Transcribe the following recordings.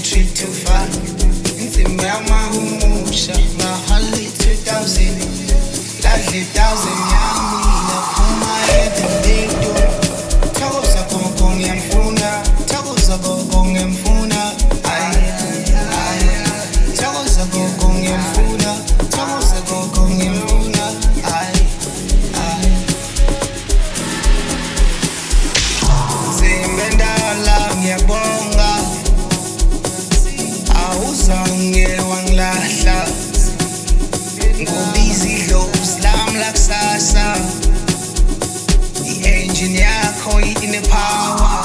325 insimbi yamahumusha ngahali 2000 ladli 1000 yami naphuma edindido thokoza gogo ngiyamfuna thokoza gogo ngiyamfuna thokoza gogo ngiyamfuna thokoza gogo ngiyamfuna Zimbendala ngiyabonga awuzange wangilahla ngobizi dlows lam lakusasa i-engine yakho ine-power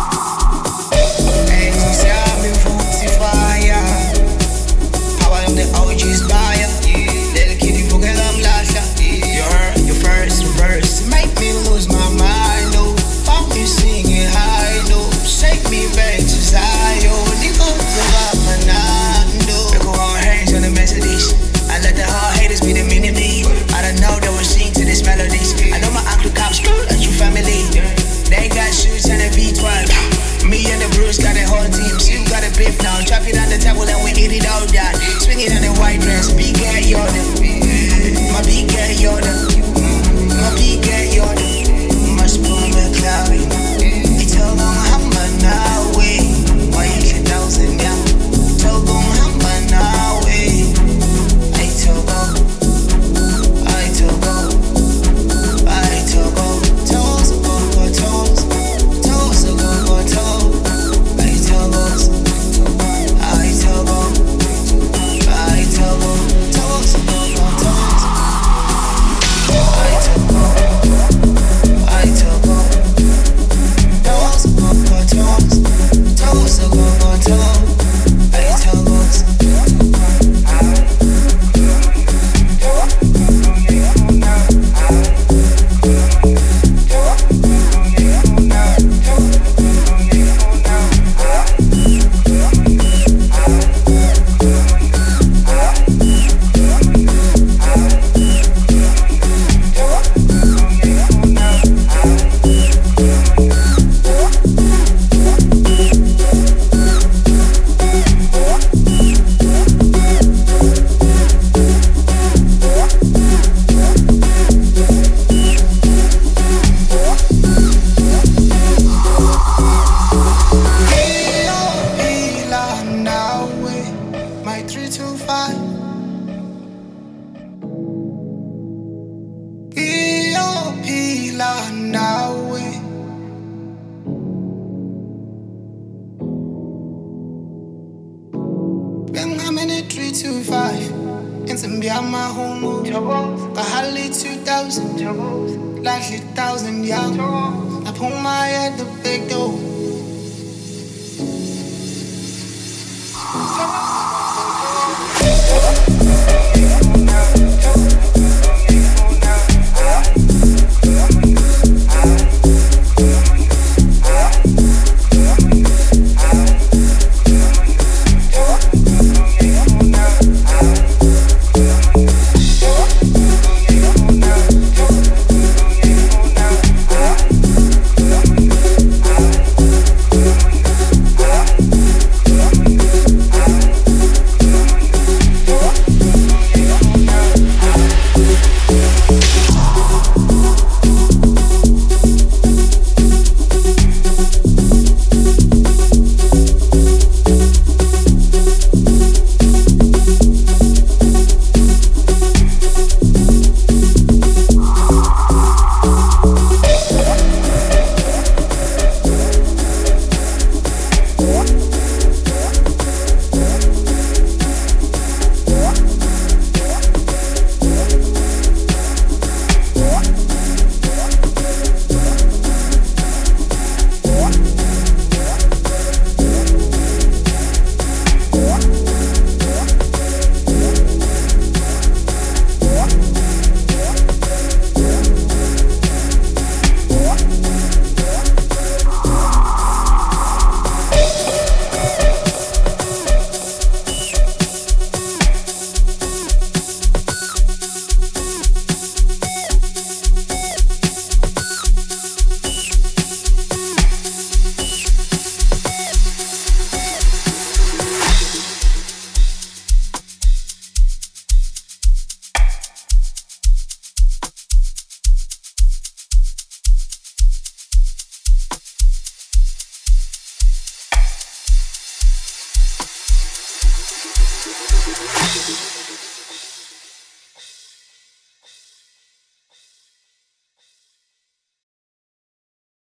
engines yami futhi fire power of the OG's buyer little kid ivukela mlahla your first verse make me lose my mind oh fuck me singing high no shake me back to Zion nigga Fernando go on hands on the Mercedes I let the hard haters be the mini-me I don't know they will sing to these melodies I know my uncle cops at your family They got shoes and a V12 Me and the Bruce got a whole team Still got a beef now Chop it on the table and we eat it all down Swing it on the white dress Big girl Yoda My big girl Yoda My big girl Yoda Must pull me cloudy It's all on hammer now way Why you 1,000 down Togo hammer now way I Togo Toes go toes Toes go toes I Togos I Togo Toes go toes I Togo Toes go toes Toes go toes I Togos Bahali 2,000, likely 1,000 young. I pull my head the big door.